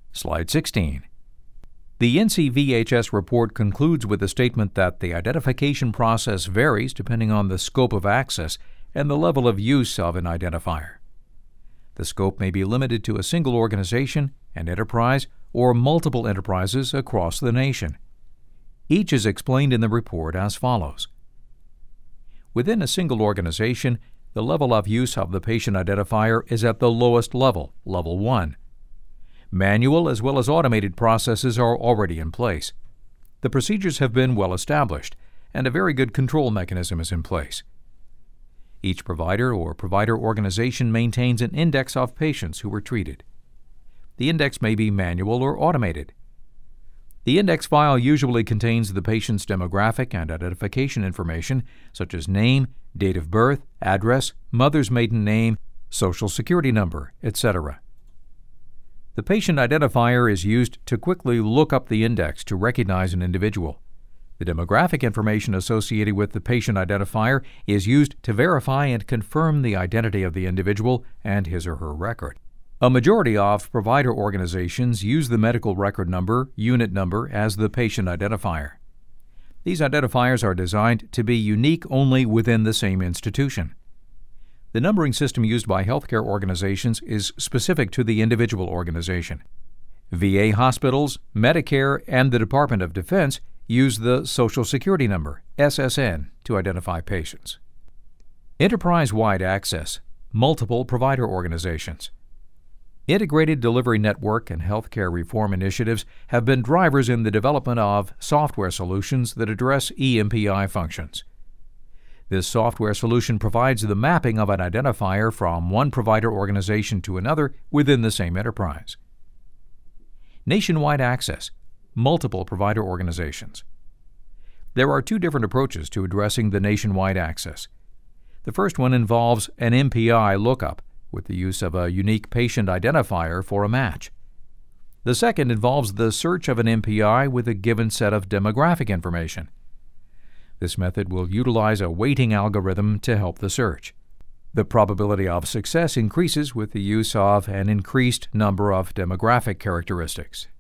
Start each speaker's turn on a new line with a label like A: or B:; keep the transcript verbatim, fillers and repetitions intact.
A: Slide sixteen. The N C V H S report concludes with the statement that the identification process varies depending on the scope of access and the level of use of an identifier. The scope may be limited to a single organization, an enterprise, or multiple enterprises across the nation. Each is explained in the report as follows. Within a single organization, the level of use of the patient identifier is at the lowest level, level one. Manual as well as automated processes are already in place. The procedures have been well established, and a very good control mechanism is in place. Each provider or provider organization maintains an index of patients who were treated. The index may be manual or automated. The index file usually contains the patient's demographic and identification information, such as name, date of birth, address, mother's maiden name, social security number, et cetera. The patient identifier is used to quickly look up the index to recognize an individual. The demographic information associated with the patient identifier is used to verify and confirm the identity of the individual and his or her record. A majority of provider organizations use the medical record number, unit number, as the patient identifier. These identifiers are designed to be unique only within the same institution. The numbering system used by healthcare organizations is specific to the individual organization. V A hospitals, Medicare, and the Department of Defense use the Social Security number, S S N, to identify patients. Enterprise-wide access, multiple provider organizations. Integrated Delivery Network and healthcare reform initiatives have been drivers in the development of software solutions that address E M P I functions. This software solution provides the mapping of an identifier from one provider organization to another within the same enterprise. Nationwide access, multiple provider organizations. There are two different approaches to addressing the nationwide access. The first one involves an M P I lookup with the use of a unique patient identifier for a match. The second involves the search of an M P I with a given set of demographic information. This method will utilize a weighting algorithm to help the search. The probability of success increases with the use of an increased number of demographic characteristics.